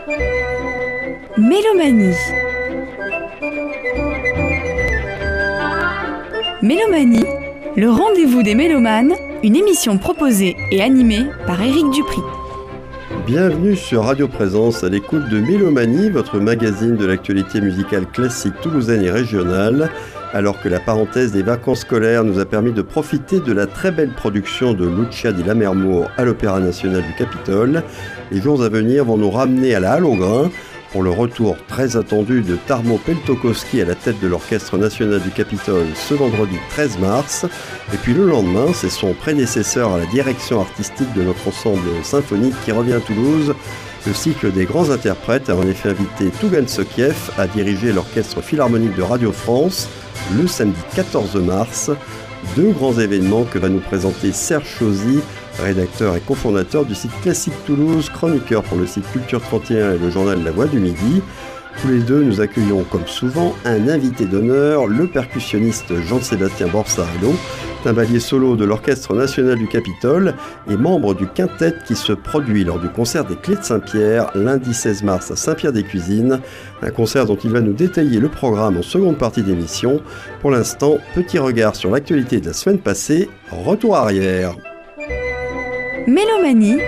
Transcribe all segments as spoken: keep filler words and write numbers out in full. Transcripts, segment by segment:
Mélomanie. Mélomanie, le rendez-vous des mélomanes, une émission proposée et animée par Éric Dupri. Bienvenue sur Radio Présence à l'écoute de Mélomanie, votre magazine de l'actualité musicale classique toulousaine et régionale. Alors que la parenthèse des vacances scolaires nous a permis de profiter de la très belle production de Lucia di Lammermoor à l'Opéra National du Capitole, les jours à venir vont nous ramener à la Halle aux Grains pour le retour très attendu de Tarmo Peltokoski à la tête de l'Orchestre National du Capitole ce vendredi treize mars. Et puis le lendemain, c'est son prédécesseur à la direction artistique de notre ensemble symphonique qui revient à Toulouse. Le cycle des grands interprètes a en effet invité Tougan Sokiev à diriger l'Orchestre Philharmonique de Radio France le samedi quatorze mars. Deux grands événements que va nous présenter Serge Chauzy, rédacteur et cofondateur du site Classique Toulouse, chroniqueur pour le site Culture trente et un et le journal La Voix du Midi. Tous les deux, nous accueillons comme souvent un invité d'honneur, le percussionniste Jean-Sébastien Borsarello, timbalier solo de l'Orchestre National du Capitole et membre du quintet qui se produit lors du concert des Clés de Saint-Pierre lundi seize mars à Saint-Pierre-des-Cuisines, un concert dont il va nous détailler le programme en seconde partie d'émission. Pour l'instant, petit regard sur l'actualité de la semaine passée, retour arrière. Mélomanie,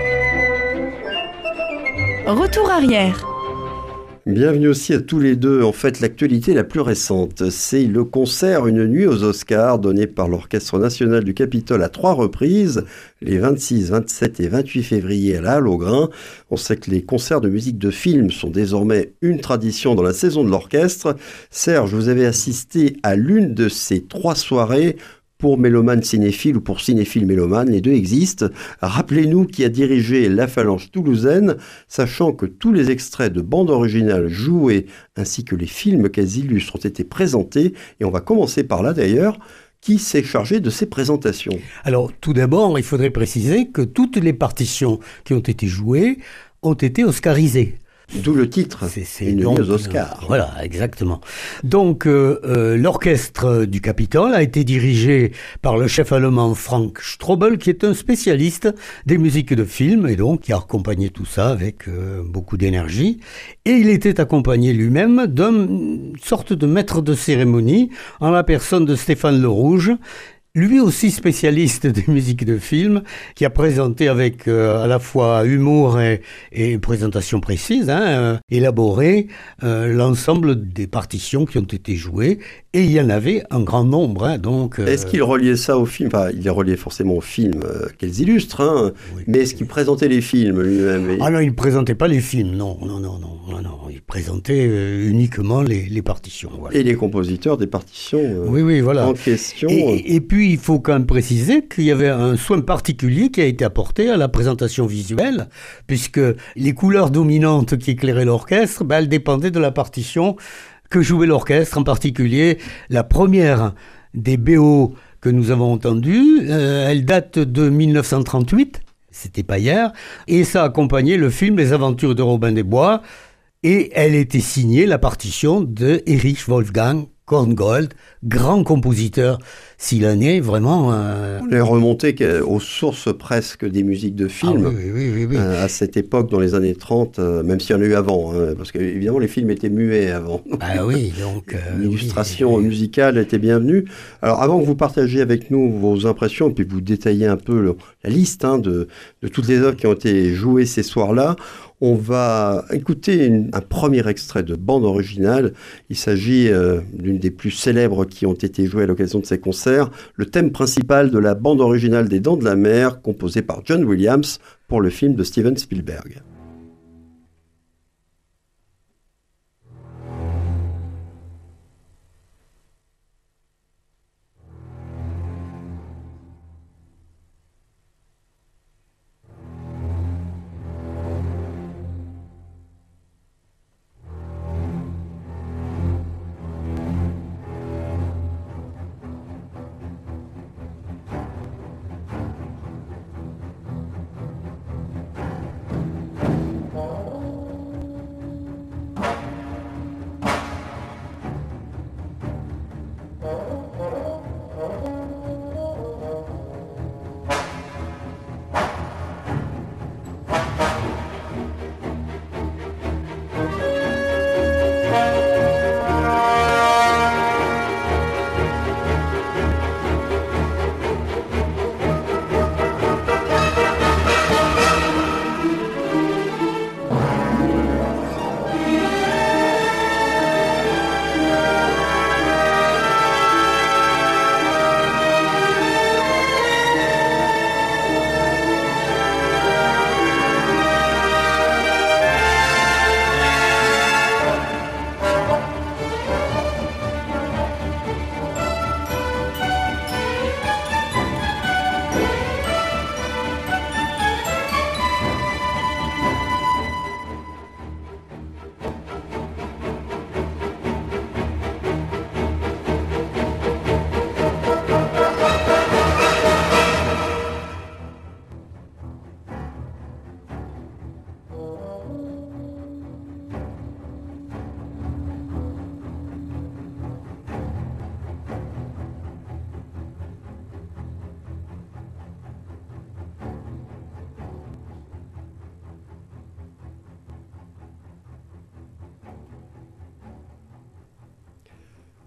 retour arrière. Bienvenue aussi à tous les deux. En fait, l'actualité la plus récente, c'est le concert Une nuit aux Oscars donné par l'Orchestre National du Capitole à trois reprises, les vingt-six, vingt-sept et vingt-huit février à la Halle aux Grains. On sait que les concerts de musique de film sont désormais une tradition dans la saison de l'orchestre. Serge, vous avez assisté à l'une de ces trois soirées. Pour mélomanes cinéphiles ou pour cinéphiles mélomanes, les deux existent. Rappelez-nous qui a dirigé la Phalange toulousaine, sachant que tous les extraits de bandes originales jouées ainsi que les films qu'elles illustrent ont été présentés. Et on va commencer par là d'ailleurs. Qui s'est chargé de ces présentations ? Alors tout d'abord, il faudrait préciser que toutes les partitions qui ont été jouées ont été oscarisées. D'où le titre, c'est, c'est Une nuit aux Oscars. Euh, voilà, exactement. Donc, euh, euh, l'orchestre du Capitole a été dirigé par le chef allemand Frank Strobel, qui est un spécialiste des musiques de films, et donc qui a accompagné tout ça avec euh, beaucoup d'énergie. Et il était accompagné lui-même d'une sorte de maître de cérémonie, en la personne de Stéphane Le Rouge, lui aussi spécialiste des musiques de films, qui a présenté avec euh, à la fois humour et, et présentation précise, hein, euh, élaboré euh, l'ensemble des partitions qui ont été jouées, et il y en avait un grand nombre. Hein, donc, euh... Est-ce qu'il reliait ça au film ? Enfin, il les reliait forcément aux films euh, qu'elles illustrent, hein, oui, mais est-ce qu'il présentait les films lui-même ? et... Ah non, il ne présentait pas les films, non, non, non, non, non, non. Il présentait euh, uniquement les, les partitions. Voilà. Et les compositeurs des partitions euh, oui, oui, voilà. en question. Et, et puis, il faut quand même préciser qu'il y avait un soin particulier qui a été apporté à la présentation visuelle, puisque les couleurs dominantes qui éclairaient l'orchestre, ben, elles dépendaient de la partition que jouait l'orchestre, en particulier la première des B O que nous avons entendues. Euh, elle date de dix-neuf cent trente-huit, c'était pas hier, et ça accompagnait le film Les Aventures de Robin des Bois, et elle était signée, la partition, de Erich Wolfgang Korngold, grand compositeur silonais, vraiment... Euh... On est remonté aux sources presque des musiques de films, ah, oui, oui, oui, oui. Euh, à cette époque, dans les années trente, euh, même s'il y en a eu avant, hein, parce qu'évidemment les films étaient muets avant. Ah oui, donc... Euh, L'illustration oui, musicale était bienvenue. Alors avant que vous partagiez avec nous vos impressions, et puis vous détailliez un peu le, la liste hein, de, de toutes les œuvres qui ont été jouées ces soirs-là, on va écouter une, un premier extrait de bande originale. Il s'agit euh, d'une des plus célèbres qui ont été jouées à l'occasion de ces concerts, le thème principal de la bande originale des Dents de la Mer, composé par John Williams pour le film de Steven Spielberg.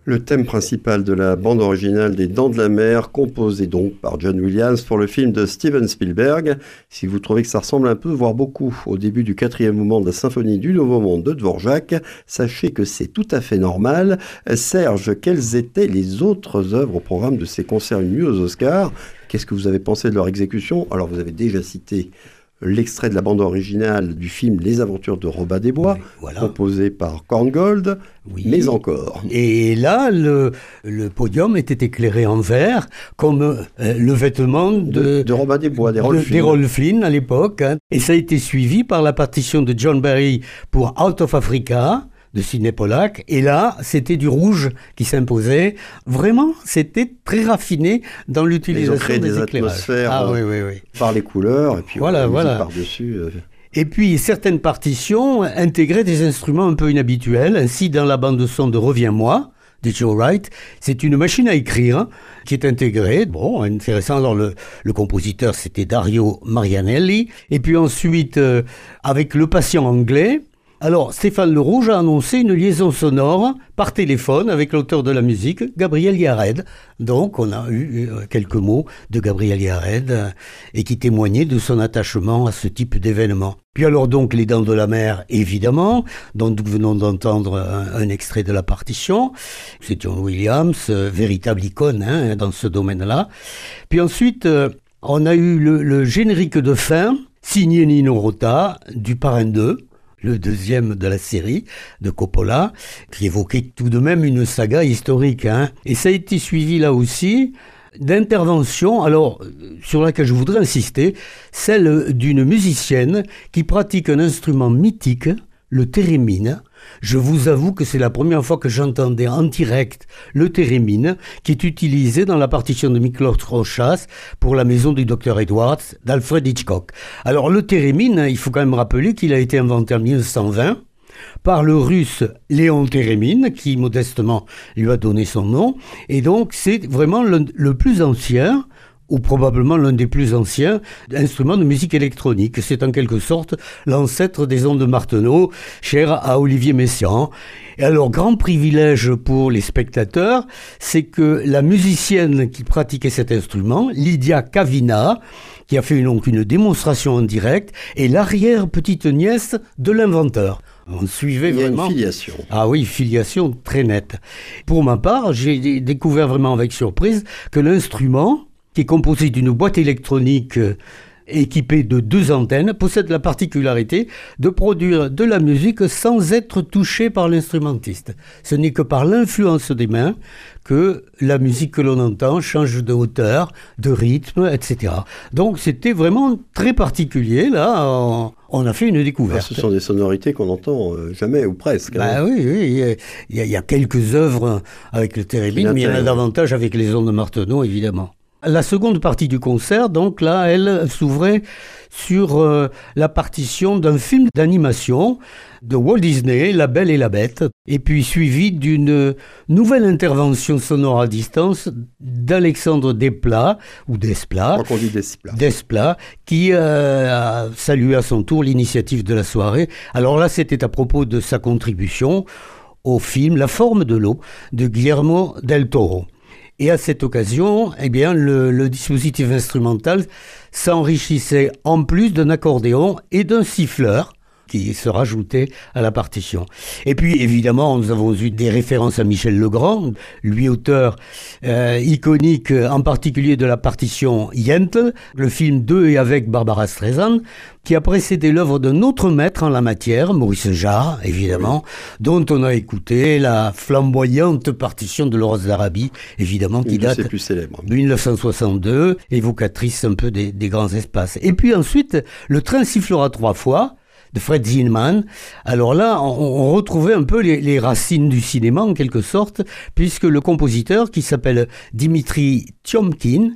Le thème principal de la bande originale des Dents de la Mer, composé donc par John Williams pour le film de Steven Spielberg. Si vous trouvez que ça ressemble un peu, voire beaucoup, au début du quatrième mouvement de la symphonie du Nouveau Monde de Dvorak, sachez que c'est tout à fait normal. Serge, quelles étaient les autres œuvres au programme de ces concerts unis aux Oscars? Qu'est-ce que vous avez pensé de leur exécution? Alors, vous avez déjà cité l'extrait de la bande originale du film Les Aventures de Robin des Bois, oui, voilà. composé par Korngold, oui. mais encore. Et là, le, le podium était éclairé en vert, comme euh, le vêtement de, de, de Robin des Bois, des Rolf Flynn. Des Rolf Flynn à l'époque. Hein. Et ça a été suivi par la partition de John Barry pour Out of Africa, de Sidney Pollack, et là, c'était du rouge qui s'imposait. Vraiment, c'était très raffiné dans l'utilisation Ils ont créé des, des éclairages. atmosphères ah, oui, oui, oui. par les couleurs, et puis voilà, voilà. par-dessus. Euh... Et puis, certaines partitions intégraient des instruments un peu inhabituels. Ainsi, dans la bande-son de Reviens-moi, de Joe Wright, c'est une machine à écrire hein, qui est intégrée. Bon, intéressant. Alors, le, le compositeur, c'était Dario Marianelli. Et puis ensuite, euh, avec Le Patient anglais, alors, Stéphane Le Rouge a annoncé une liaison sonore par téléphone avec l'auteur de la musique, Gabriel Yared. Donc, on a eu quelques mots de Gabriel Yared et qui témoignaient de son attachement à ce type d'événement. Puis alors donc, Les Dents de la Mer, évidemment, dont nous venons d'entendre un, un extrait de la partition. C'est John Williams, euh, véritable icône hein, dans ce domaine-là. Puis ensuite, euh, on a eu le, le générique de fin, signé Nino Rota, du Parrain deux. Le deuxième de la série de Coppola, qui évoquait tout de même une saga historique. Hein. Et ça a été suivi là aussi d'interventions, alors sur laquelle je voudrais insister, celle d'une musicienne qui pratique un instrument mythique, le thérémine. Je vous avoue que c'est la première fois que j'entendais en direct le thérémine, qui est utilisé dans la partition de Miklos Rochas pour la maison du docteur Edwards d'Alfred Hitchcock. Alors le thérémine, il faut quand même rappeler qu'il a été inventé en mille neuf cent vingt par le russe Léon Térémine, qui modestement lui a donné son nom, et donc c'est vraiment le, le plus ancien, ou probablement l'un des plus anciens instruments de musique électronique. C'est en quelque sorte l'ancêtre des ondes Martenot, cher à Olivier Messiaen. Et alors, grand privilège pour les spectateurs, c'est que la musicienne qui pratiquait cet instrument, Lydia Kavina, qui a fait donc une démonstration en direct, est l'arrière-petite-nièce de l'inventeur. On suivait Il y a vraiment... une filiation. Ah oui, filiation très nette. Pour ma part, j'ai découvert vraiment avec surprise que l'instrument, qui est composé d'une boîte électronique équipée de deux antennes, possède la particularité de produire de la musique sans être touché par l'instrumentiste. Ce n'est que par l'influence des mains que la musique que l'on entend change de hauteur, de rythme, et cetera. Donc c'était vraiment très particulier, là, on, on a fait une découverte. Ah, ce sont des sonorités qu'on n'entend euh, jamais, ou presque. Bah hein. oui, oui, il y, a, il y a quelques œuvres avec le thérémine, mais il y en a davantage avec les ondes Martenot, évidemment. La seconde partie du concert, donc là, elle s'ouvrait sur euh, la partition d'un film d'animation de Walt Disney, La Belle et la Bête, et puis suivi d'une nouvelle intervention sonore à distance d'Alexandre Desplat, ou Desplat, on dit Desplat. Desplat, qui euh, a salué à son tour l'initiative de la soirée. Alors là, c'était à propos de sa contribution au film La Forme de l'eau de Guillermo del Toro. Et à cette occasion, eh bien, le, le dispositif instrumental s'enrichissait en plus d'un accordéon et d'un siffleur qui se rajoutait à la partition. Et puis, évidemment, nous avons eu des références à Michel Legrand, lui auteur euh, iconique, en particulier de la partition Yentl, le film de et avec Barbara Streisand, qui a précédé l'œuvre d'un autre maître en la matière, Maurice Jarre, évidemment, oui. dont on a écouté la flamboyante partition de l'Horace d'Arabie, évidemment, qui date de mille neuf cent soixante-deux, évocatrice un peu des, des grands espaces. Et puis ensuite, Le train sifflera trois fois, de Fred Zinman. Alors là, on, on retrouvait un peu les, les racines du cinéma, en quelque sorte, puisque le compositeur, qui s'appelle Dimitri Tiomkin,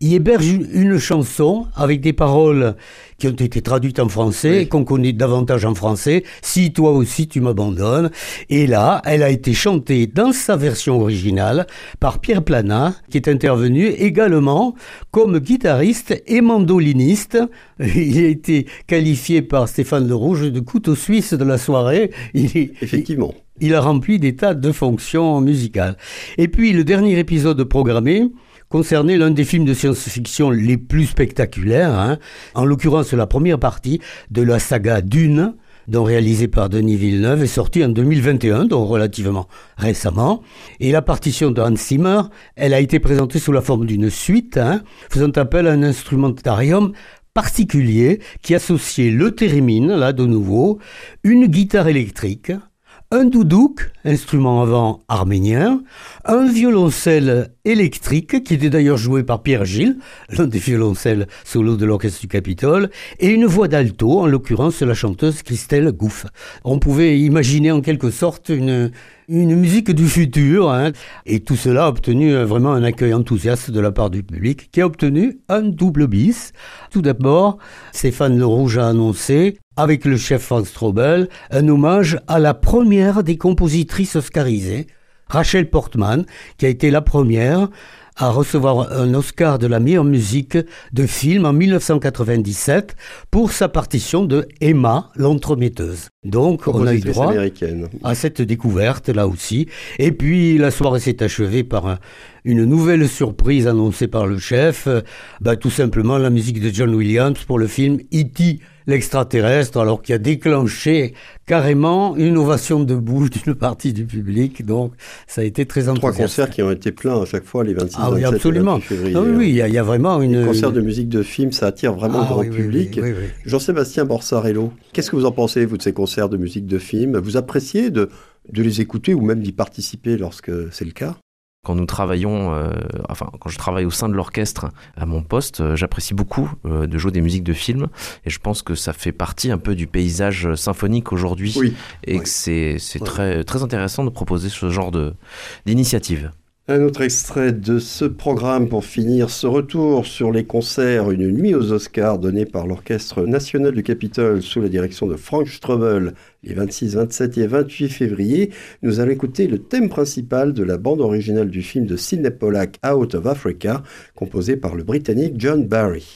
il héberge une, une chanson avec des paroles qui ont été traduites en français, oui. qu'on connaît davantage en français, « Si toi aussi tu m'abandonnes ». Et là, elle a été chantée dans sa version originale par Pierre Planat, qui est intervenu également comme guitariste et mandoliniste. Il a été qualifié par Stéphane Le Rouge de couteau suisse de la soirée. Il est, Effectivement. Il, il a rempli des tas de fonctions musicales. Et puis, le dernier épisode programmé concernait l'un des films de science-fiction les plus spectaculaires, hein, en l'occurrence la première partie de la saga Dune, dont réalisé par Denis Villeneuve, est sorti en deux mille vingt et un, donc relativement récemment. Et la partition de Hans Zimmer, elle a été présentée sous la forme d'une suite, hein, faisant appel à un instrumentarium particulier qui associait le thérémine, là de nouveau, une guitare électrique, un doudouk, instrument avant arménien, un violoncelle électrique, qui était d'ailleurs joué par Pierre Gilles, l'un des violoncelles solo de l'Orchestre du Capitole, et une voix d'alto, en l'occurrence la chanteuse Christelle Gouff. On pouvait imaginer en quelque sorte une, une musique du futur, hein, et tout cela a obtenu vraiment un accueil enthousiaste de la part du public, qui a obtenu un double bis. Tout d'abord, Stéphane Le Rouge a annoncé, avec le chef Frank Strobel, un hommage à la première des compositrices oscarisées, Rachel Portman, qui a été la première à recevoir un Oscar de la meilleure musique de film en dix-neuf cent quatre-vingt-dix-sept pour sa partition de Emma, l'entremetteuse. Donc, on a eu droit américaine. à cette découverte, là aussi. Et puis, la soirée s'est achevée par un, une nouvelle surprise annoncée par le chef. Bah, tout simplement, la musique de John Williams pour le film E T l'extraterrestre, alors qui a déclenché carrément une ovation debout d'une partie du public. Donc, ça a été très enthousiaste. Trois concerts qui ont été pleins à chaque fois, les vingt-six, ah, oui, vingt-sept absolument. et vingt-huit février. Ah, oui, oui, il y, a, il y a vraiment une... Les concerts de musique de film, ça attire vraiment ah, le grand oui, public. Oui, oui, oui, oui. Jean-Sébastien Borsarello, qu'est-ce que vous en pensez, vous, de ces concerts de musique de film? Vous appréciez de, de les écouter ou même d'y participer lorsque c'est le cas? Quand nous travaillons, euh, enfin quand je travaille au sein de l'orchestre à mon poste, euh, j'apprécie beaucoup euh, de jouer des musiques de films et je pense que ça fait partie un peu du paysage symphonique aujourd'hui oui. et oui. que c'est, c'est oui. très, très intéressant de proposer ce genre de, d'initiative. Un autre extrait de ce programme pour finir ce retour sur les concerts Une nuit aux Oscars donné par l'Orchestre national du Capitole sous la direction de Frank Strobel les vingt-six, vingt-sept et vingt-huit février. Nous allons écouter le thème principal de la bande originale du film de Sidney Pollack Out of Africa, composé par le Britannique John Barry.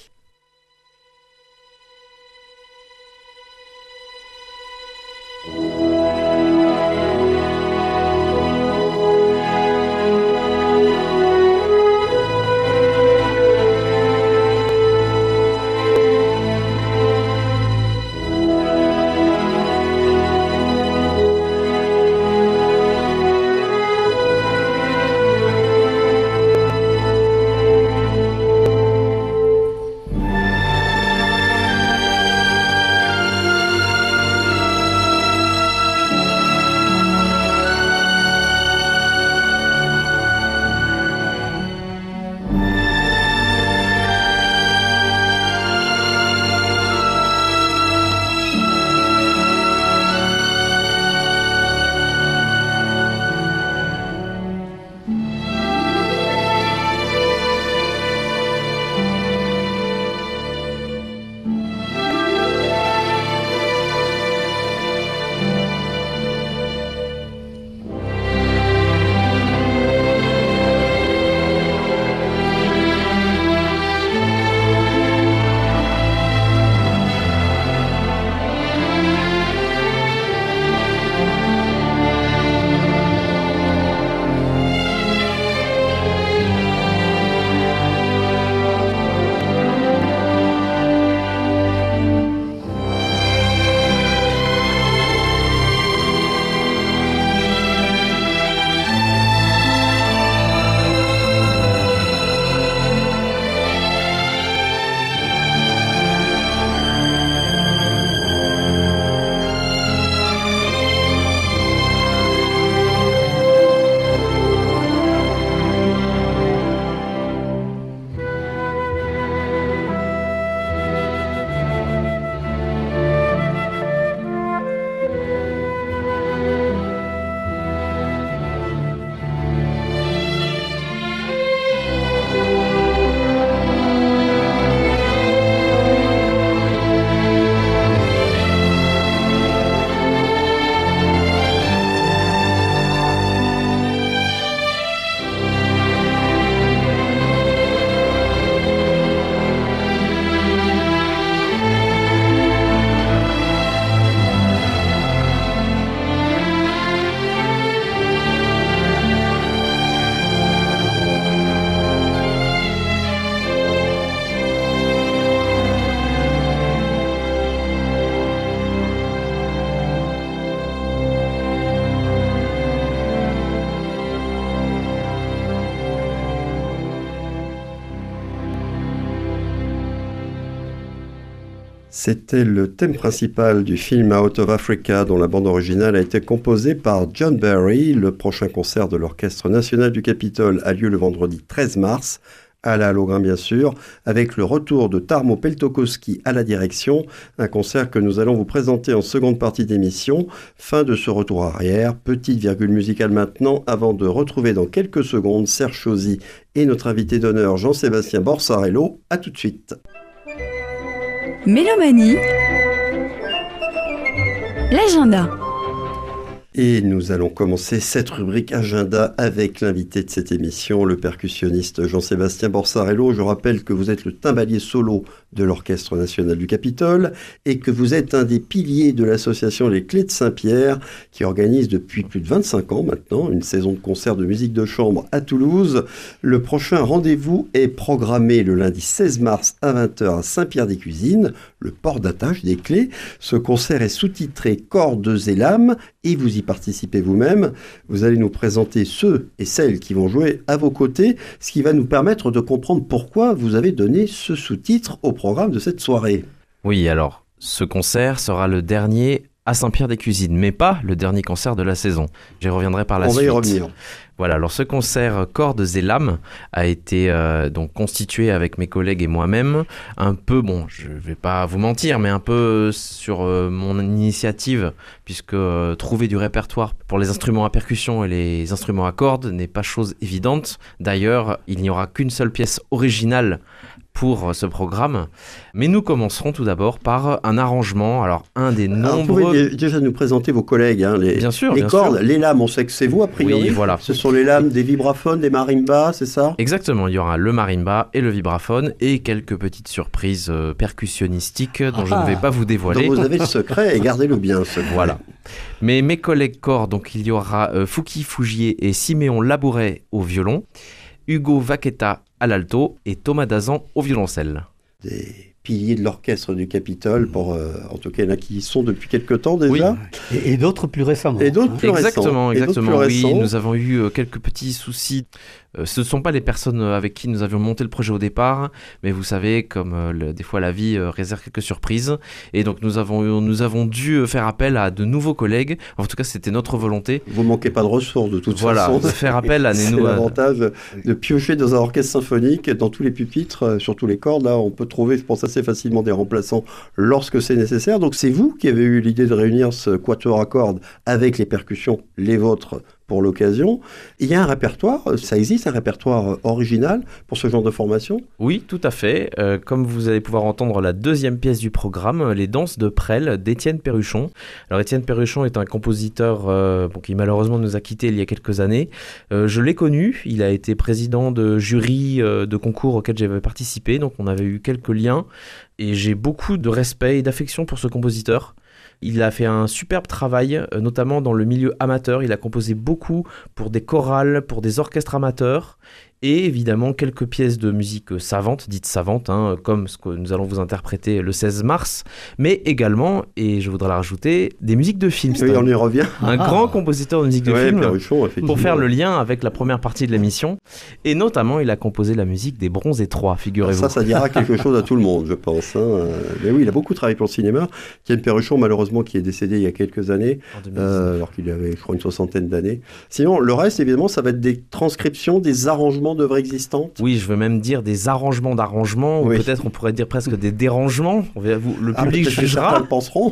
C'était le thème principal du film Out of Africa, dont la bande originale a été composée par John Barry. Le prochain concert de l'Orchestre national du Capitole a lieu le vendredi treize mars, à la Halograin bien sûr, avec le retour de Tarmo Peltokoski à la direction, un concert que nous allons vous présenter en seconde partie d'émission. Fin de ce retour arrière, petite virgule musicale maintenant, avant de retrouver dans quelques secondes Serge Chauzy et notre invité d'honneur Jean-Sébastien Borsarello. À tout de suite. Mélomanie, l'agenda. Et nous allons commencer cette rubrique agenda avec l'invité de cette émission, le percussionniste Jean-Sébastien Borsarello. Je rappelle que vous êtes le timbalier solo de l'Orchestre national du Capitole et que vous êtes un des piliers de l'association Les Clés de Saint-Pierre qui organise depuis plus de vingt-cinq ans maintenant une saison de concerts de musique de chambre à Toulouse. Le prochain rendez-vous est programmé le lundi seize mars à vingt heures à Saint-Pierre-des-Cuisines, le port d'attache des Clés. Ce concert est sous-titré Cordes et lames et vous y participez vous-même. Vous allez nous présenter ceux et celles qui vont jouer à vos côtés, ce qui va nous permettre de comprendre pourquoi vous avez donné ce sous-titre au programme de cette soirée. Oui, alors, ce concert sera le dernier à Saint-Pierre-des-Cuisines, mais pas le dernier concert de la saison. J'y reviendrai par la On suite. va y revenir. Voilà, alors ce concert Cordes et lames a été euh, donc constitué avec mes collègues et moi-même, un peu, bon, je vais pas vous mentir, mais un peu sur euh, mon initiative, puisque euh, trouver du répertoire pour les instruments à percussion et les instruments à cordes n'est pas chose évidente. D'ailleurs, il n'y aura qu'une seule pièce originale pour ce programme. Mais nous commencerons tout d'abord par un arrangement. Alors, un des nombreux... Alors, vous pouvez déjà nous présenter vos collègues. Hein, les, bien sûr, les bien cordes, sûr. Les lames, on sait que c'est vous, a priori. Oui, voilà. Ce sont les lames des vibraphones, des marimbas, c'est ça? Exactement, il y aura le marimba et le vibraphone et quelques petites surprises euh, percussionistiques dont ah, je ne vais pas vous dévoiler. Donc vous avez le secret et gardez-le bien, ce secret. Voilà. Mais mes collègues cordes, donc il y aura euh, Fouki Fougier et Siméon Labouret au violon, Hugo Vaqueta à l'alto et Thomas Dazan au violoncelle. Des piliers de l'orchestre du Capitole, pour, euh, en tout cas, il y en a qui y sont depuis quelques temps déjà. Oui. Et, et d'autres plus récemment. Et d'autres plus exactement, récents. Exactement, plus oui. récents. Nous avons eu euh, quelques petits soucis. Euh, ce ne sont pas les personnes avec qui nous avions monté le projet au départ, mais vous savez, comme euh, le, des fois la vie euh, réserve quelques surprises. Et donc nous avons, nous avons dû faire appel à de nouveaux collègues. En tout cas, c'était notre volonté. Vous ne manquez pas de ressources de toute voilà, façon. Voilà, faire appel à C'est nous. l'avantage de piocher dans un orchestre symphonique, dans tous les pupitres, sur tous les cordes. Là, on peut trouver, je pense, assez facilement des remplaçants lorsque c'est nécessaire. Donc c'est vous qui avez eu l'idée de réunir ce quatuor à cordes avec les percussions, les vôtres, pour l'occasion. Il y a un répertoire, ça existe un répertoire original pour ce genre de formation? Oui, tout à fait. Euh, comme vous allez pouvoir entendre la deuxième pièce du programme, Les Danses de Presles d'Étienne Perruchon. Alors Étienne Perruchon est un compositeur euh, bon, qui malheureusement nous a quittés il y a quelques années. Euh, je l'ai connu, il a été président de jury euh, de concours auquel j'avais participé, donc on avait eu quelques liens et j'ai beaucoup de respect et d'affection pour ce compositeur. Il a fait un superbe travail, notamment dans le milieu amateur. Il a composé beaucoup pour des chorales, pour des orchestres amateurs et évidemment quelques pièces de musique savante, dites savantes, hein, comme ce que nous allons vous interpréter le seize mars, mais également, et je voudrais la rajouter, des musiques de films. Oui, on y revient. Un ah. grand compositeur de musique de ouais, film, Perruchon, pour faire le lien avec la première partie de l'émission. Et notamment, il a composé la musique des Bronzés trois, figurez-vous. Ça, ça dira quelque chose à tout le monde, je pense. Hein. Mais oui, il a beaucoup travaillé pour le cinéma. Étienne Perruchon, malheureusement, qui est décédé il y a quelques années, euh, alors qu'il avait, je crois, une soixantaine d'années. Sinon, le reste, évidemment, ça va être des transcriptions, des arrangements d'œuvres existantes. Oui, je veux même dire des arrangements d'arrangements, oui. Ou peut-être on pourrait dire presque des dérangements. Le public ah, jugera. Certains le penseront.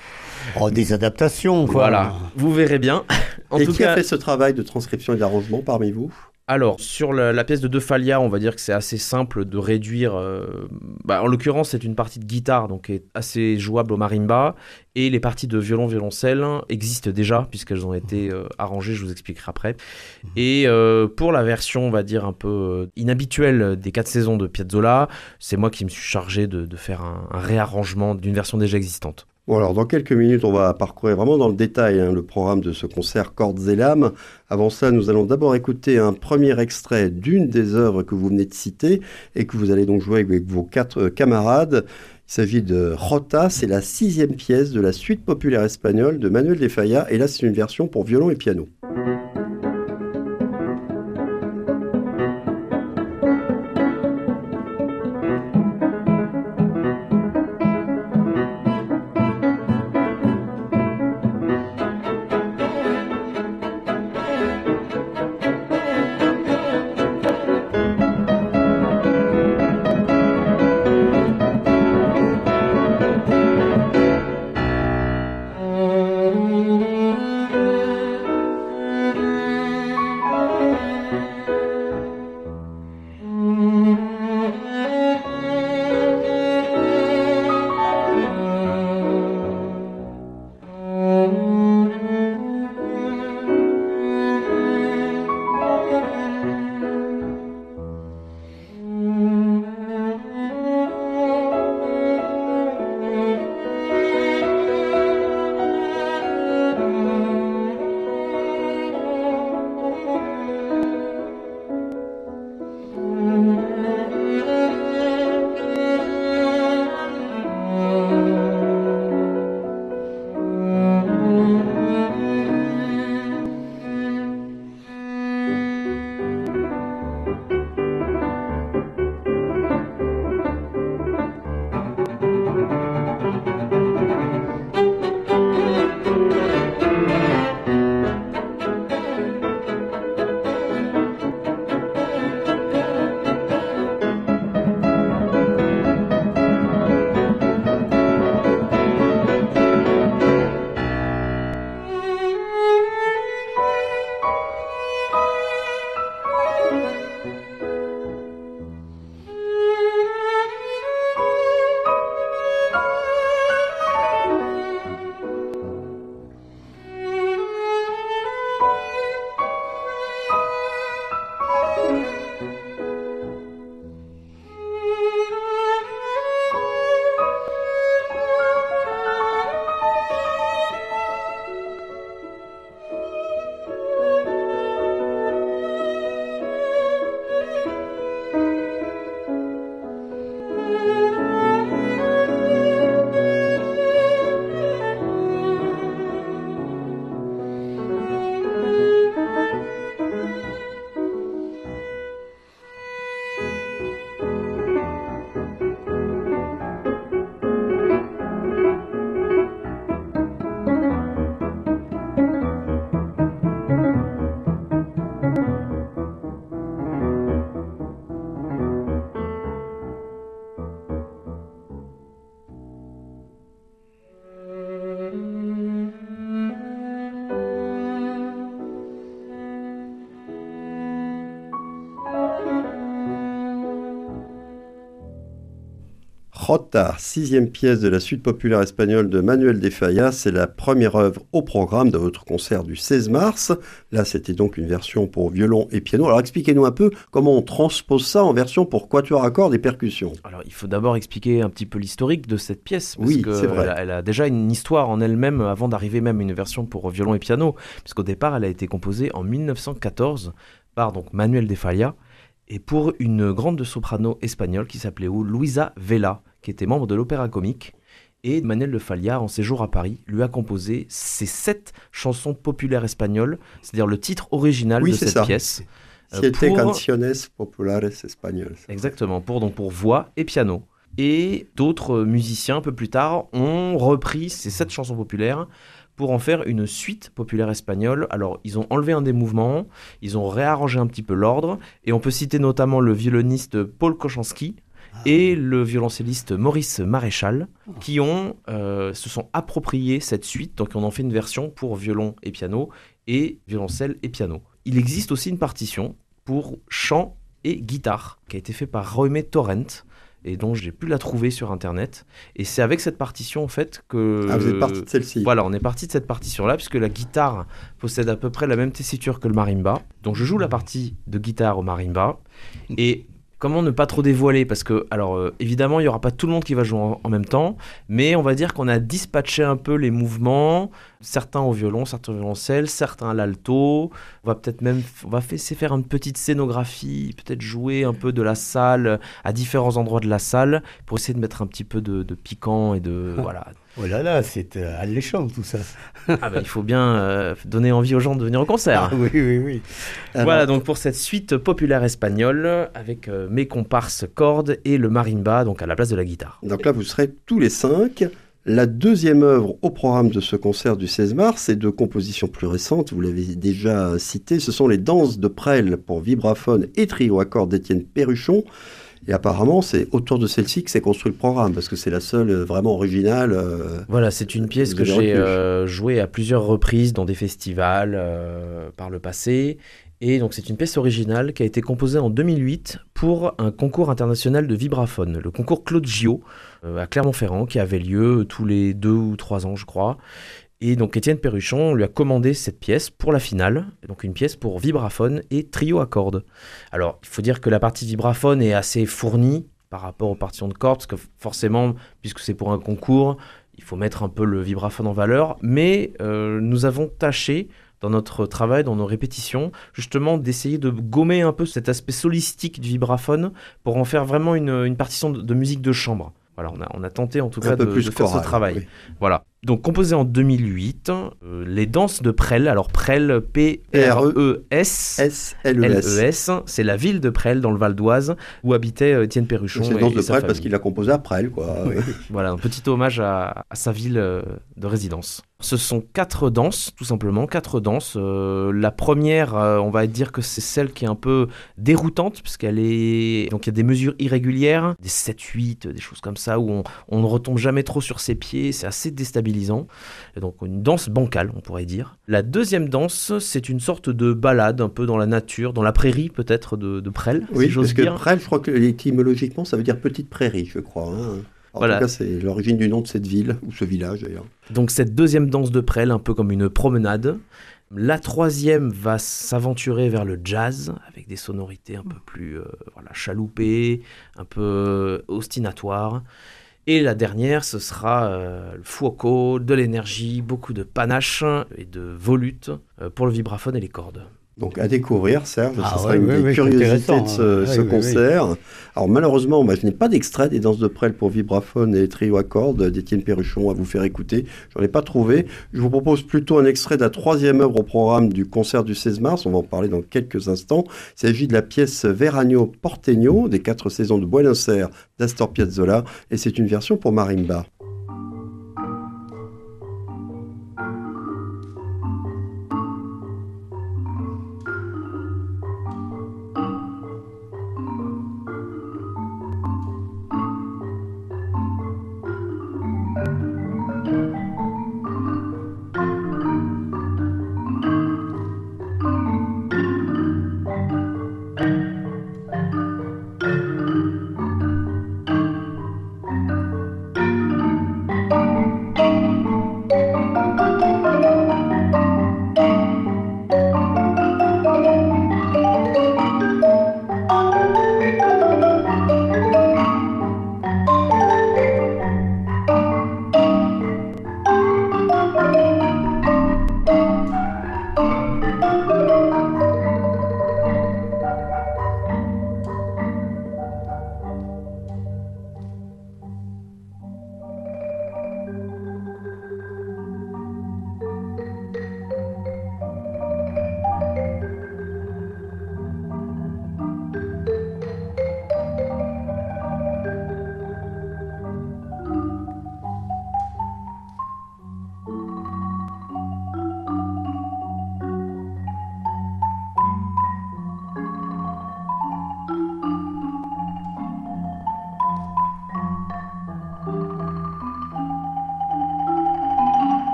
Oh, des adaptations, quoi. Voilà, vous verrez bien. En et tout qui cas... a fait ce travail de transcription et d'arrangement parmi vous ? Alors, sur la, la pièce de De Fallia, on va dire que c'est assez simple de réduire... Euh, bah, en l'occurrence, c'est une partie de guitare, donc est assez jouable au marimba. Et les parties de violon-violoncelle existent déjà, puisqu'elles ont été euh, arrangées, je vous expliquerai après. Et euh, pour la version, on va dire, un peu euh, inhabituelle des quatre saisons de Piazzolla, c'est moi qui me suis chargé de, de faire un, un réarrangement d'une version déjà existante. Bon, alors dans quelques minutes, on va parcourir vraiment dans le détail hein, le programme de ce concert Cordes et lames. Avant ça, nous allons d'abord écouter un premier extrait d'une des œuvres que vous venez de citer et que vous allez donc jouer avec vos quatre euh, camarades. Il s'agit de Rota, c'est la sixième pièce de la suite populaire espagnole de Manuel de Falla, et là c'est une version pour violon et piano. Rota, sixième pièce de la suite populaire espagnole de Manuel de Falla. C'est la première œuvre au programme de votre concert du seize mars. Là, c'était donc une version pour violon et piano. Alors, expliquez-nous un peu comment on transpose ça en version pour quatuor à cordes et percussions. Alors, il faut d'abord expliquer un petit peu l'historique de cette pièce. Parce oui, que c'est vrai. Elle a, elle a déjà une histoire en elle-même avant d'arriver même à une version pour violon et piano. Puisqu'au départ, elle a été composée en mille neuf cent quatorze par donc, Manuel de Falla et pour une grande soprano espagnole qui s'appelait Luisa Vela, qui était membre de l'Opéra Comique. Et Manuel de Falla, en séjour à Paris, lui a composé ses sept chansons populaires espagnoles, c'est-à-dire le titre original oui, de cette ça. pièce. Siete pour... canciones populares espagnoles. Exactement, pour, donc pour voix et piano. Et d'autres musiciens, un peu plus tard, ont repris ces sept chansons populaires pour en faire une suite populaire espagnole. Alors, ils ont enlevé un des mouvements, ils ont réarrangé un petit peu l'ordre, et on peut citer notamment le violoniste Paul Kochanski ah. et le violoncelliste Maurice Maréchal, qui ont, euh, se sont appropriés cette suite, donc on en fait une version pour violon et piano, et violoncelle et piano. Il existe aussi une partition pour chant et guitare, qui a été fait par Jaime Torrent, et dont j'ai pu la trouver sur internet, et c'est avec cette partition en fait que... Ah, vous êtes parti de celle-ci. Voilà, on est parti de cette partition-là, puisque la guitare possède à peu près la même tessiture que le marimba, donc je joue la partie de guitare au marimba, et comment ne pas trop dévoiler, parce que, alors euh, évidemment il n'y aura pas tout le monde qui va jouer en, en même temps, mais on va dire qu'on a dispatché un peu les mouvements, certains au violon, certains au violoncelle, certains à l'alto. On va peut-être même, on va essayer de faire une petite scénographie, peut-être jouer un peu de la salle à différents endroits de la salle pour essayer de mettre un petit peu de, de piquant et de ah. voilà. Oh là là, c'est euh, alléchant tout ça. Ah ben, il faut bien euh, donner envie aux gens de venir au concert. Ah, oui, oui, oui. Alors... Voilà donc pour cette suite populaire espagnole avec euh, mes comparses cordes et le marimba donc à la place de la guitare. Donc là, vous serez tous les cinq. La deuxième œuvre au programme de ce concert du seize mars est de composition plus récente, vous l'avez déjà cité, ce sont les danses de Presles pour vibraphone et trio à cordes d'Étienne Perruchon. Et apparemment, c'est autour de celle-ci que s'est construit le programme, parce que c'est la seule vraiment originale. Euh, voilà, c'est une pièce que j'ai euh, jouée à plusieurs reprises dans des festivals euh, par le passé. Et donc c'est une pièce originale qui a été composée en deux mille huit pour un concours international de vibraphone, le concours Claude Gillot euh, à Clermont-Ferrand, qui avait lieu tous les deux ou trois ans, je crois. Et donc Étienne Perruchon lui a commandé cette pièce pour la finale, donc une pièce pour vibraphone et trio à cordes. Alors il faut dire que la partie vibraphone est assez fournie par rapport aux partitions de cordes, parce que forcément, puisque c'est pour un concours, il faut mettre un peu le vibraphone en valeur, mais euh, nous avons tâché dans notre travail, dans nos répétitions, justement d'essayer de gommer un peu cet aspect solistique du vibraphone pour en faire vraiment une, une partition de, de musique de chambre. Voilà, on a, on a tenté en tout cas de, de faire choral, ce travail. Oui. Voilà. Donc composé en deux mille huit, euh, les danses de Presles, alors Presles, P R E S S L E S, c'est la ville de Presles dans le Val d'Oise où habitait euh, Étienne Perruchon. C'est les danses de Presles parce qu'il a composé à Presles, quoi. Oui. Voilà, un petit hommage à, à sa ville euh, de résidence. Ce sont quatre danses, tout simplement, quatre danses. Euh, la première, euh, on va dire que c'est celle qui est un peu déroutante, puisqu'elle est... Donc il y a des mesures irrégulières, des sept huit, des choses comme ça, où on, on ne retombe jamais trop sur ses pieds, c'est assez déstabilisant. Et donc une danse bancale, on pourrait dire. La deuxième danse, c'est une sorte de balade, un peu dans la nature, dans la prairie peut-être de, de Presles, oui, si j'ose dire. Oui, parce que Presles, je crois que étymologiquement, ça veut dire petite prairie, je crois. Hein. En voilà. tout cas, c'est l'origine du nom de cette ville, ou ce village d'ailleurs. Donc cette deuxième danse de Presles, un peu comme une promenade. La troisième va s'aventurer vers le jazz, avec des sonorités un peu plus euh, voilà, chaloupées, un peu ostinatoires. Et la dernière, ce sera euh, le fuoco, de l'énergie, beaucoup de panache et de volute euh, pour le vibraphone et les cordes. Donc à découvrir, Serge, ah, ce sera ouais, une ouais, des ouais, curiosités de ce, hein. ce ouais, concert. Ouais, ouais. Alors malheureusement, bah, je n'ai pas d'extrait des danses de Presles pour vibraphone et trio à cordes d'Étienne Perruchon à vous faire écouter. Je n'en ai pas trouvé. Je vous propose plutôt un extrait de la troisième œuvre au programme du concert du seize mars. On va en parler dans quelques instants. Il s'agit de la pièce Verano Porteño des quatre saisons de Buenos Aires d'Astor Piazzolla et c'est une version pour marimba.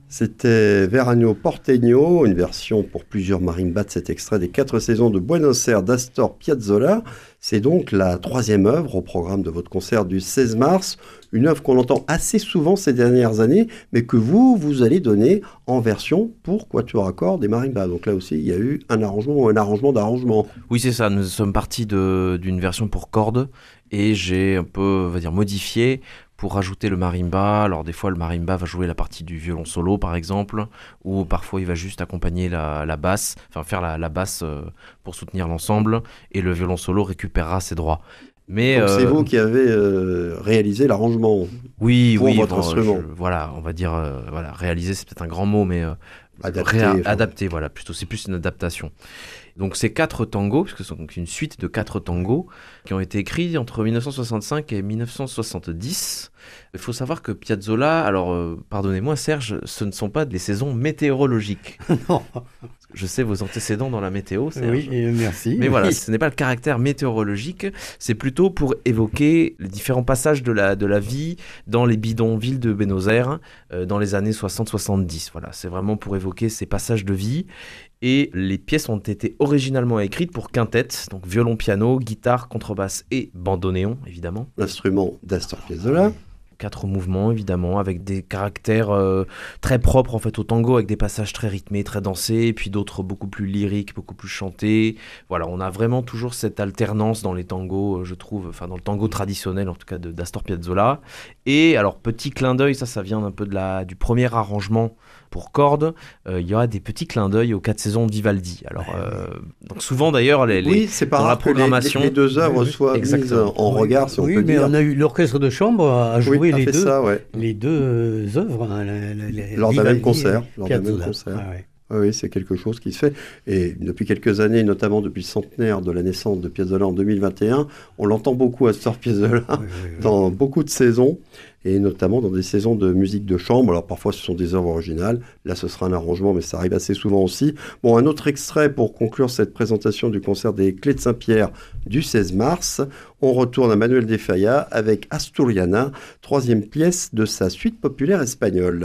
C'était Verano Porteño, une version pour plusieurs marimbas de cet extrait des quatre saisons de Buenos Aires d'Astor Piazzolla. C'est donc la troisième œuvre au programme de votre concert du seize mars, une œuvre qu'on entend assez souvent ces dernières années, mais que vous, vous allez donner en version pour quatuor à cordes et marimbas. Donc là aussi, il y a eu un arrangement ou un arrangement d'arrangement. Oui, c'est ça. Nous sommes partis de, d'une version pour cordes et j'ai un peu, on va dire, modifié pour rajouter le marimba. Alors des fois le marimba va jouer la partie du violon solo par exemple, ou parfois il va juste accompagner la, la basse, enfin faire la, la basse euh, pour soutenir l'ensemble, et le violon solo récupérera ses droits. Mais Donc euh, c'est vous qui avez euh, réalisé l'arrangement oui, pour oui, votre bon, instrument. je, voilà, on va dire, euh, voilà, réaliser c'est peut-être un grand mot, mais euh, Adapté, réa- enfin. adapté, voilà, plutôt c'est plus une adaptation. Donc c'est quatre tangos, puisque c'est donc une suite de quatre tangos qui ont été écrits entre dix-neuf cent soixante-cinq et dix-neuf cent soixante-dix. Il faut savoir que Piazzolla, alors euh, pardonnez-moi Serge, ce ne sont pas des saisons météorologiques. Non. Je sais vos antécédents dans la météo, Serge. Oui, et merci. Mais oui. voilà, ce n'est pas le caractère météorologique, c'est plutôt pour évoquer les différents passages de la, de la vie dans les bidonvilles de Buenos Aires euh, dans les années soixante soixante-dix. Voilà, c'est vraiment pour évoquer ces passages de vie. Et les pièces ont été originalement écrites pour quintette, donc violon, piano, guitare, contrebasse et bandoneon, évidemment. L'instrument d'Astor Piazzolla. Quatre mouvements, évidemment, avec des caractères euh, très propres en fait au tango, avec des passages très rythmés, très dansés, et puis d'autres beaucoup plus lyriques, beaucoup plus chantés. Voilà, on a vraiment toujours cette alternance dans les tangos, euh, je trouve, enfin dans le tango traditionnel en tout cas de, d'Astor Piazzolla. Et alors petit clin d'œil, ça, ça vient un peu de la du premier arrangement pour cordes. Euh, il y aura des petits clins d'œil aux quatre saisons de Vivaldi. Alors euh, donc souvent d'ailleurs les, les Oui, c'est pas dans rare la programmation, que les, les deux œuvres Oui, oui. soient Exactement. mises en Oui, regard, si on oui, peut mais dire. on a eu l'orchestre de chambre a joué Oui, a les fait deux, ça, ouais. les deux œuvres hein, la- la- la- Lors d'un Vivaldi même concert, et lors d'un même Piazzolla. concert. Ah ouais. Oui, oui, c'est quelque chose qui se fait. Et depuis quelques années, notamment depuis le centenaire de la naissance de Piazzolla en deux mille vingt et un, on l'entend beaucoup Astor Piazzolla Oui, oui, oui. dans beaucoup de saisons, et notamment dans des saisons de musique de chambre. Alors parfois ce sont des œuvres originales, là ce sera un arrangement, mais ça arrive assez souvent aussi. Bon, un autre extrait pour conclure cette présentation du concert des Clés de Saint-Pierre du seize mars. On retourne à Manuel de Falla avec Asturiana, troisième pièce de sa suite populaire espagnole.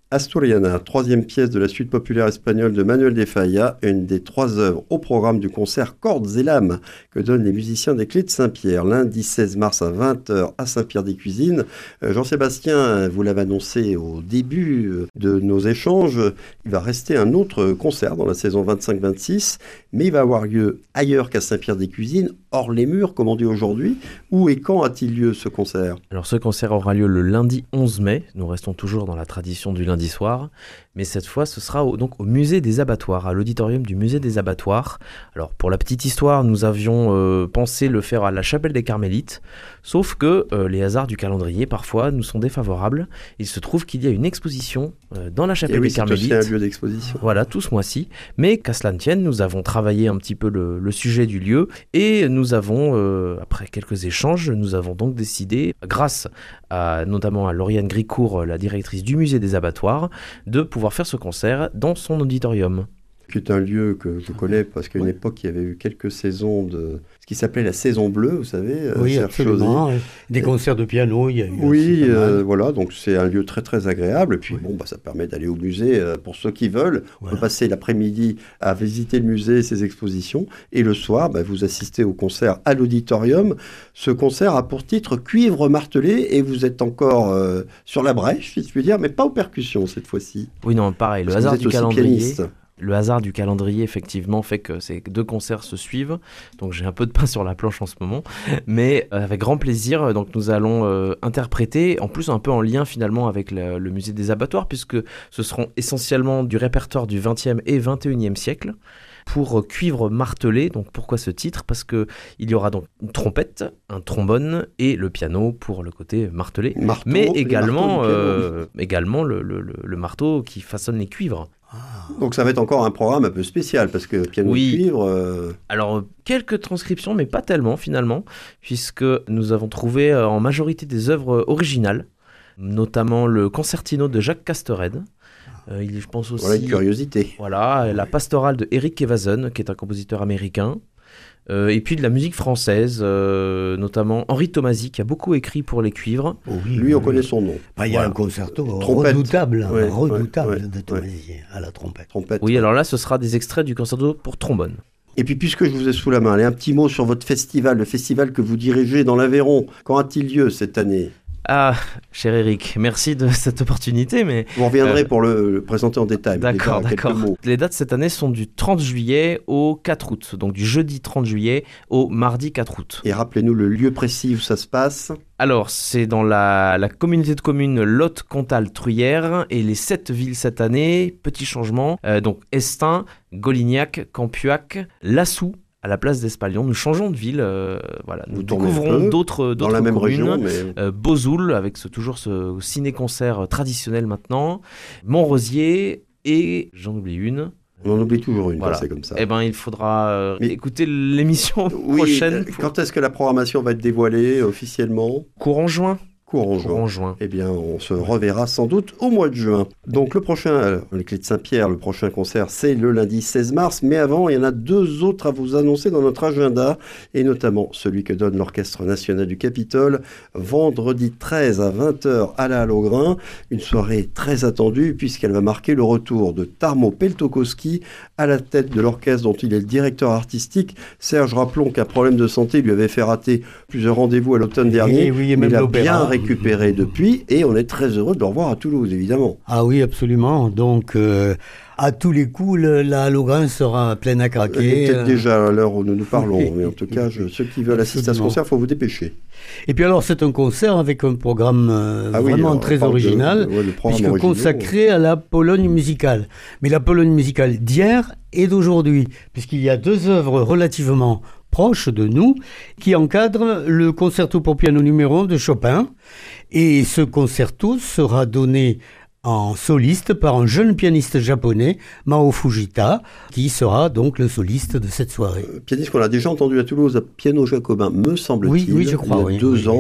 Asturiana, troisième pièce de la suite populaire espagnole de Manuel de Falla, une des trois œuvres au programme du concert Cordes et Lames que donnent les musiciens des Clés de Saint-Pierre, lundi seize mars à vingt heures à Saint-Pierre-des-Cuisines. Euh, Jean-Sébastien, vous l'avez annoncé au début de nos échanges, il va rester un autre concert dans la saison vingt-cinq vingt-six, mais il va avoir lieu ailleurs qu'à Saint-Pierre-des-Cuisines, hors les murs, comme on dit aujourd'hui. Où et quand a-t-il lieu ce concert ? Alors ce concert aura lieu le lundi onze mai, nous restons toujours dans la tradition du lundi soir, mais cette fois ce sera au, donc au musée des abattoirs, à l'auditorium du musée des abattoirs. Alors pour la petite histoire, nous avions euh, pensé le faire à la chapelle des Carmélites, sauf que euh, les hasards du calendrier parfois nous sont défavorables. Il se trouve qu'il y a une exposition euh, dans la chapelle Et oui, des Carmélites. C'est aussi un lieu d'exposition. Voilà, tout ce mois-ci. Mais qu'à cela ne tienne, nous avons travaillé un petit peu le, le sujet du lieu et nous avons, euh, après quelques échanges, nous avons donc décidé, grâce à, notamment à Lauriane Gricourt, la directrice du musée des abattoirs, de pouvoir faire ce concert dans son auditorium. Qui est un lieu que je connais parce qu'à une oui. époque, il y avait eu quelques saisons de ce qui s'appelait la saison bleue, vous savez. Oui, Serge absolument. Chauzy. Des concerts de piano, il y a eu. Oui, aussi pas mal. euh, voilà, donc c'est un lieu très très agréable. Et puis Oui. bon, bah, ça permet d'aller au musée euh, pour ceux qui veulent. On Voilà. peut passer l'après-midi à visiter le musée et ses expositions. Et le soir, bah, vous assistez au concert à l'auditorium. Ce concert a pour titre Cuivre martelé et vous êtes encore euh, sur la brèche, si je puis dire, mais pas aux percussions cette fois-ci. Oui, non, pareil, le Parce que hasard vous êtes du aussi calendrier. pianiste. Le hasard du calendrier, effectivement, fait que ces deux concerts se suivent. Donc, j'ai un peu de pain sur la planche en ce moment. Mais euh, avec grand plaisir, donc, nous allons euh, interpréter, en plus un peu en lien finalement avec le, le musée des abattoirs, puisque ce seront essentiellement du répertoire du vingtième et vingt et unième siècle. Pour euh, cuivre martelé, donc pourquoi ce titre ? Parce qu'il y aura donc une trompette, un trombone et le piano pour le côté martelé. Marteau, mais les également, marteaux du piano. euh, également le, le, le, le marteau qui façonne les cuivres. Donc ça va être encore un programme un peu spécial parce que piano Oui. de cuivre. euh, Alors, quelques transcriptions, mais pas tellement finalement, puisque nous avons trouvé euh, en majorité des œuvres originales, notamment le concertino de Jacques Castered. Euh, il, je pense aussi, Voilà une curiosité. voilà, la pastorale de Eric Evason, qui est un compositeur américain. Euh, et puis de la musique française, euh, notamment Henri Tomasi, qui a beaucoup écrit pour les cuivres. Oh oui, Lui, on oui. connaît son nom. Bah, il y a Voilà. un concerto Trompette. redoutable, Ouais, redoutable ouais, ouais, de Tomasi à la trompette. Trompette. Oui, alors là, ce sera des extraits du concerto pour trombone. Et puis, puisque je vous ai sous la main, allez, un petit mot sur votre festival, le festival que vous dirigez dans l'Aveyron. Quand a-t-il lieu cette année ? Ah, cher Eric, merci de cette opportunité, mais Vous reviendrez Euh, pour le, le présenter en détail. mais d'accord, déjà, quelques d'accord. mots. Les dates cette année sont du trente juillet au quatre août, donc du jeudi trente juillet au mardi quatre août. Et rappelez-nous le lieu précis où ça se passe. Alors, c'est dans la, la communauté de communes Lot-Comtal-Truyère et les sept villes cette année, petit changement, euh, donc Estin, Golignac, Campuac, Lassou, à la place d'Espalion. Nous changeons de ville, euh, voilà. Nous Vous tournez un découvrons peu d'autres, Dans d'autres la même communes. région, mais Euh, Bozoul, avec ce, toujours ce ciné-concert traditionnel maintenant, Montrosier et j'en oublie une. on en oublie toujours une Voilà. quand c'est comme ça. Eh ben, il faudra euh, Mais- écouter l'émission Oui, prochaine. euh, pour- quand est-ce que la programmation va être dévoilée officiellement ? Courant juin. Courant juin. Courant juin. Eh bien, on se reverra sans doute au mois de juin. Donc le prochain, alors, les Clés de Saint-Pierre, le prochain concert, c'est le lundi seize mars. Mais avant, il y en a deux autres à vous annoncer dans notre agenda, et notamment celui que donne l'Orchestre National du Capitole, vendredi treize à vingt heures à la Halle au Grain. Une soirée très attendue, puisqu'elle va marquer le retour de Tarmo Peltokoski à la tête de l'orchestre dont il est le directeur artistique. Serge, rappelons qu'un problème de santé lui avait fait rater plusieurs rendez-vous à l'automne dernier. Et oui, et Mais même il a l'opéra. bien récupéré depuis et on est très heureux de le revoir à Toulouse, évidemment. Ah oui, absolument. Donc, euh, à tous les coups, le- la Halle au Grain sera pleine à Il craquer. est peut-être euh. déjà à l'heure où nous nous parlons, mais en tout cas, je- ceux qui veulent assister à ce Absolument. concert, il faut vous dépêcher. Et puis alors, c'est un concert avec un programme euh, Ah oui, vraiment alors, on très parle de- original, ouais, le programme puisque original. consacré à la Pologne musicale. Mais la Pologne musicale d'hier et d'aujourd'hui, puisqu'il y a deux œuvres relativement proches de nous qui encadrent le concerto pour piano numéro un de Chopin. Et ce concerto sera donné en soliste par un jeune pianiste japonais, Mao Fujita, qui sera donc le soliste de cette soirée. Euh, Pianiste qu'on a déjà entendu à Toulouse, à Piano Jacobin, me semble-t-il, Oui, oui, je crois, il y a oui, deux oui, ans. oui.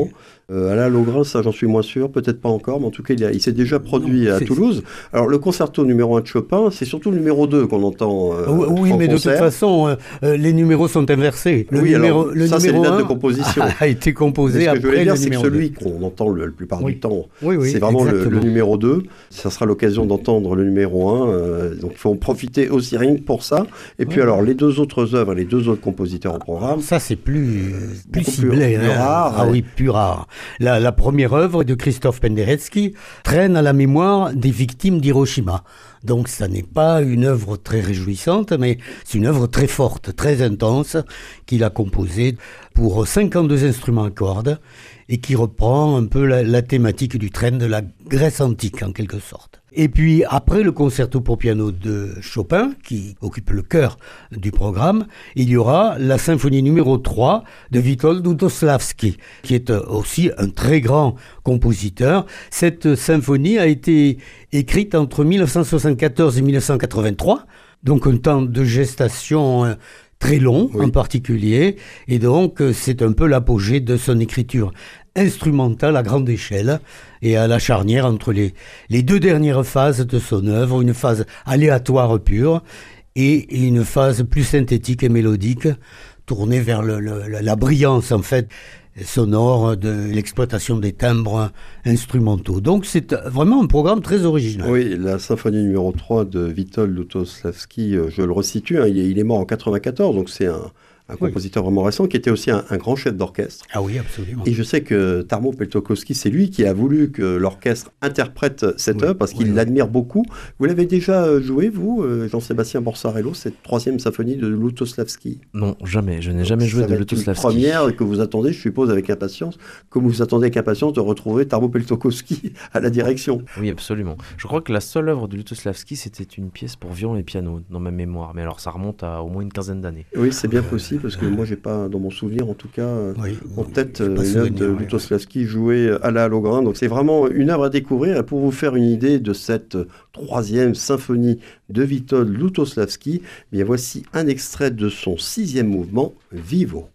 Euh, Alain Logrin, ça j'en suis moins sûr, peut-être pas encore, mais en tout cas il, a, il s'est déjà produit non, à Toulouse. Alors le concerto numéro un de Chopin, c'est surtout le numéro deux qu'on entend euh, Oui, en mais concert. De toute façon, euh, les numéros sont inversés. Le oui, numéro, alors, le ça c'est les numéro dates de composition. A été composé mais ce après que je voulais dire, le c'est que numéro celui deux. qu'on entend le, la plupart oui. du temps, oui, oui, c'est vraiment le, le numéro deux. Ça sera l'occasion d'entendre le numéro un, euh, donc il faut en profiter aussi rien que pour ça. Et puis oui. alors les deux autres œuvres, les deux autres compositeurs au programme. Ça c'est plus, plus ciblé. Plus, plus hein. rare. Ah ouais. oui, plus rare. La, la première œuvre de Christophe Penderecki traîne à la mémoire des victimes d'Hiroshima. Donc ça n'est pas une œuvre très réjouissante, mais c'est une œuvre très forte, très intense, qu'il a composée pour cinquante-deux instruments à cordes et qui reprend un peu la, la thématique du train de la Grèce antique en quelque sorte. Et puis après le concerto pour piano de Chopin, qui occupe le cœur du programme, il y aura la symphonie numéro trois de Witold Lutosławski, qui est aussi un très grand compositeur. Cette symphonie a été écrite entre mille neuf cent soixante-quatorze et mille neuf cent quatre-vingt-trois, donc un temps de gestation très long oui. en particulier, et donc c'est un peu l'apogée de son écriture instrumentale à grande échelle et à la charnière entre les, les deux dernières phases de son œuvre, une phase aléatoire pure et une phase plus synthétique et mélodique, tournée vers le, le, la brillance en fait sonore de l'exploitation des timbres instrumentaux. Donc c'est vraiment un programme très original. Oui, la symphonie numéro trois de Witold Lutosławski, je le resitue, hein, il, est, il est mort en quatre-vingt-quatorze, donc c'est un... un compositeur oui. vraiment récent, qui était aussi un, un grand chef d'orchestre. Ah oui, absolument. Et je sais que Tarmo Peltokoski, c'est lui qui a voulu que l'orchestre interprète cette oui, œuvre, parce qu'il oui, l'admire oui. beaucoup. Vous l'avez déjà joué, vous, Jean-Sébastien Borsarello, cette troisième symphonie de Lutosławski? Non, jamais. Je n'ai jamais Donc, joué de Lutosławski. C'est la première que vous attendez, je suppose, avec impatience, comme vous attendez avec impatience de retrouver Tarmo Peltokoski à la direction. Oui, absolument. Je crois que la seule œuvre de Lutosławski, c'était une pièce pour violon et piano, dans ma mémoire. Mais alors, ça remonte à au moins une quinzaine d'années. Oui, c'est bien possible. Parce que moi, j'ai pas, dans mon souvenir, en tout cas, oui, en tête, une œuvre de oui, Lutosławski oui. jouée à la Logrin. Donc, c'est vraiment une œuvre à découvrir. Et pour vous faire une idée de cette troisième symphonie de Witold Lutosławski, bien voici un extrait de son sixième mouvement, Vivo.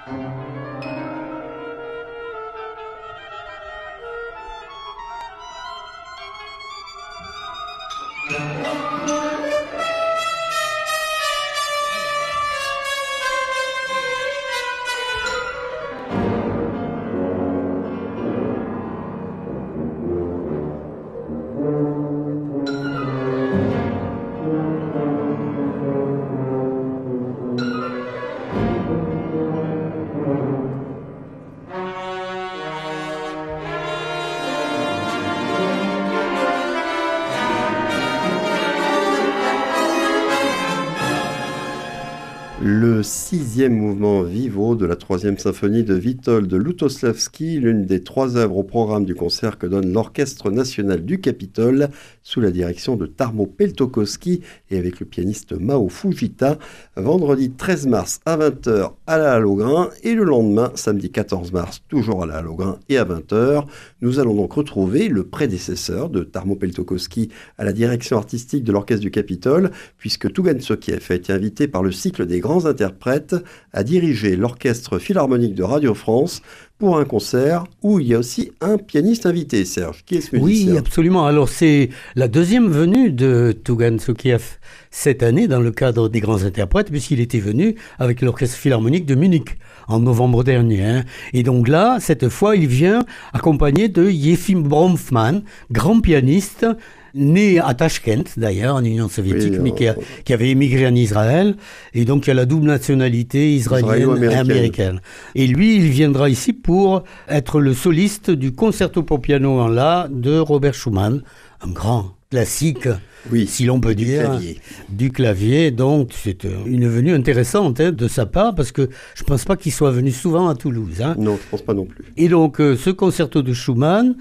Le sixième mouvement vivo de la troisième symphonie de Witold Lutosławski, l'une des trois œuvres au programme du concert que donne l'Orchestre national du Capitole, sous la direction de Tarmo Peltokoski et avec le pianiste Mao Fujita, vendredi treize mars à vingt heures à la Halle aux Grains et le lendemain, samedi quatorze mars, toujours à la Halle aux Grains et à vingt heures. Nous allons donc retrouver le prédécesseur de Tarmo Peltokoski à la direction artistique de l'Orchestre du Capitole, puisque Tougan Sokiev a été invité par le cycle des grands interprètes à diriger l'Orchestre Philharmonique de Radio France pour un concert où il y a aussi un pianiste invité. Serge, qui est ce musicien ? Oui, absolument. Alors c'est la deuxième venue de Tougan Sokiev cette année dans le cadre des grands interprètes, puisqu'il était venu avec l'Orchestre Philharmonique de Munich en novembre dernier. Hein. Et donc là, cette fois, il vient accompagné de Yefim Bronfman, grand pianiste, né à Tachkent, d'ailleurs, en Union soviétique, oui, mais qui, a, qui avait émigré en Israël, et donc qui a la double nationalité israélienne et américaine. Et lui, il viendra ici pour être le soliste du concerto pour piano en la de Robert Schumann, un grand classique, oui, si l'on peut dire, clavier. du clavier. Donc, c'est une venue intéressante hein, de sa part, parce que je ne pense pas qu'il soit venu souvent à Toulouse. Hein. Non, je ne pense pas non plus. Et donc, euh, ce concerto de Schumann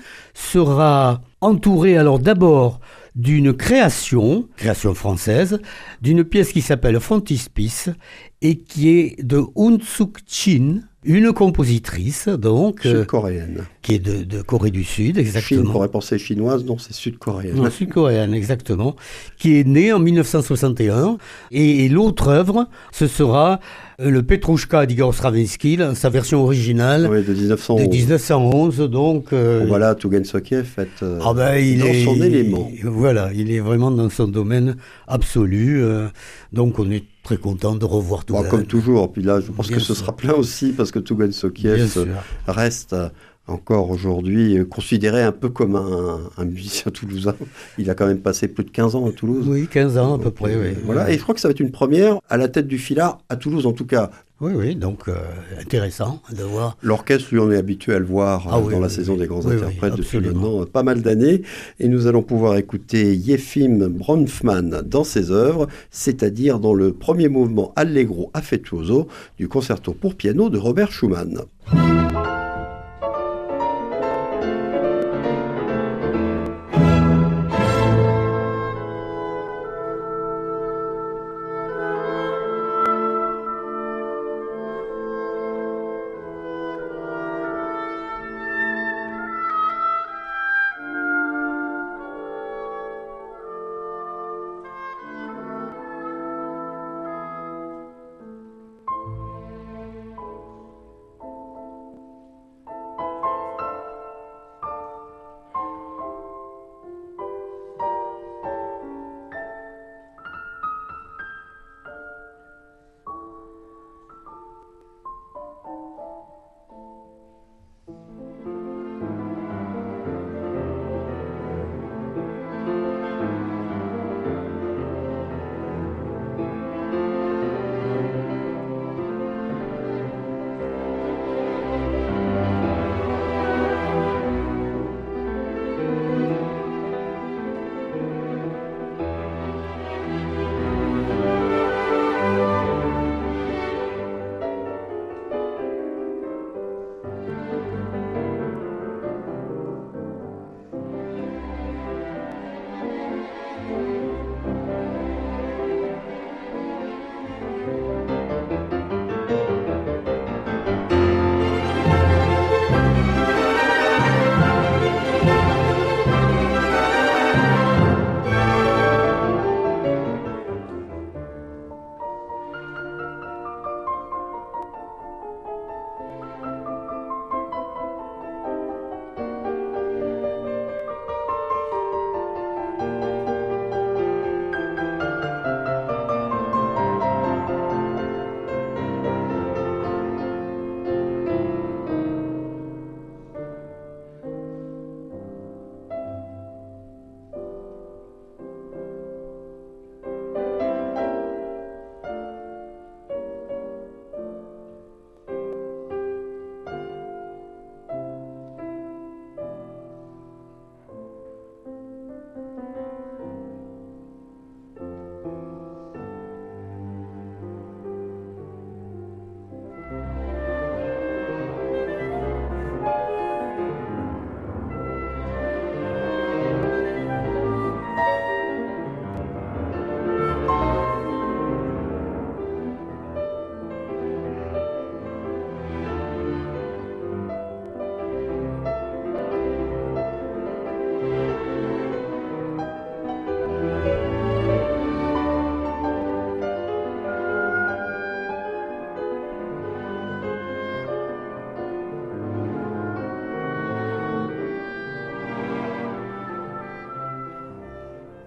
sera entouré alors d'abord d'une création, création française, d'une pièce qui s'appelle Frontispice et qui est de Eun Suk Chin, une compositrice donc sud-coréenne, euh, qui est de, de Corée du Sud, exactement. Chine, on pourrait penser chinoise, non, c'est sud-coréenne. Non, sud-coréenne, exactement, qui est née en mille neuf cent soixante et un. Et, et l'autre œuvre, ce sera le Petrouchka d'Igor Stravinsky, sa version originale oui, de dix-neuf cent onze. De dix-neuf cent onze, donc. Euh, bon, voilà, Tougan Sokiev est euh, ah ben, il dans est, son élément. Il, voilà, il est vraiment dans son domaine absolu. Euh, donc, on est très content de revoir Tougan. Bon, comme toujours. Puis là, je pense Bien que ce sûr. sera plein aussi parce que Tougan Sokiev reste encore aujourd'hui considéré un peu comme un, un musicien toulousain. Il a quand même passé plus de quinze ans à Toulouse. Oui, quinze ans à peu donc, près, euh, oui. Voilà, et je crois que ça va être une première à la tête du Philhar, à Toulouse en tout cas. Oui, oui, donc euh, intéressant de voir. L'orchestre, lui, on est habitué à le voir ah, euh, oui, dans oui, la oui, saison oui. des grands oui, interprètes oui, depuis maintenant pas mal d'années. Et nous allons pouvoir écouter Yefim Bronfman dans ses œuvres, c'est-à-dire dans le premier mouvement Allegro affettuoso du concerto pour piano de Robert Schumann.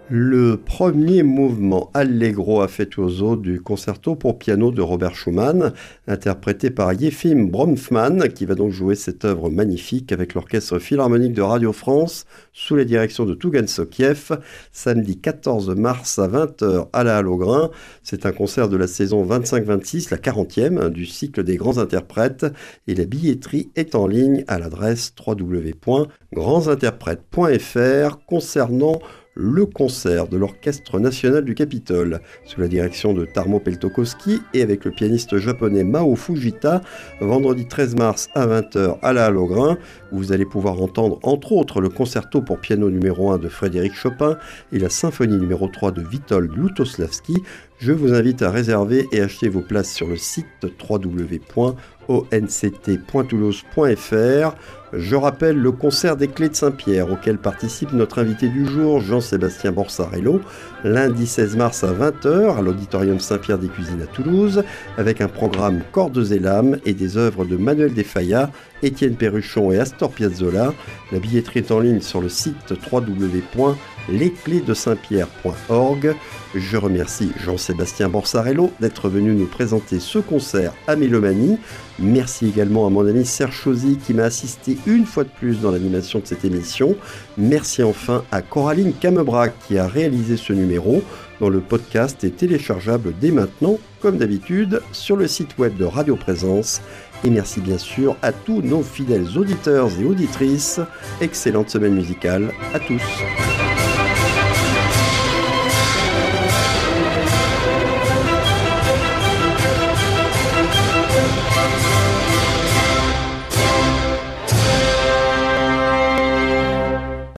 Le premier mouvement Allegro affettuoso du concerto pour piano de Robert Schumann, interprété par Yefim Bronfman, qui va donc jouer cette œuvre magnifique avec l'Orchestre Philharmonique de Radio France sous la direction de Tougan Sokiev, samedi quatorze mars à vingt heures à la Halle au Grain. C'est un concert de la saison vingt-cinq vingt-six, la quarantième du cycle des grands interprètes, et la billetterie est en ligne à l'adresse w w w point grands interprètes point f r concernant le concert de l'Orchestre National du Capitole, sous la direction de Tarmo Peltokoski et avec le pianiste japonais Mao Fujita, vendredi treize mars à vingt heures à la Halle au Grain, où vous allez pouvoir entendre entre autres le concerto pour piano numéro un de Frédéric Chopin et la symphonie numéro trois de Witold Lutosławski. Je vous invite à réserver et acheter vos places sur le site w w w point o n c t point toulouse point f r. Je rappelle le concert des Clés de Saint-Pierre auquel participe notre invité du jour, Jean-Sébastien Borsarello, lundi seize mars à vingt heures à l'Auditorium Saint-Pierre des Cuisines à Toulouse, avec un programme cordes et lames et des œuvres de Manuel de Falla, Étienne Perruchon et Astor Piazzolla. La billetterie est en ligne sur le site w w w point les clés de saint pierre point org. Je remercie Jean-Sébastien Borsarello d'être venu nous présenter ce concert à Mélomanie. Merci également à mon ami Serge Chauzy qui m'a assisté une fois de plus dans l'animation de cette émission. Merci enfin à Coraline Camebrac qui a réalisé ce numéro, dont le podcast est téléchargeable dès maintenant, comme d'habitude, sur le site web de Radio Présence. Et merci bien sûr à tous nos fidèles auditeurs et auditrices. Excellente semaine musicale à tous.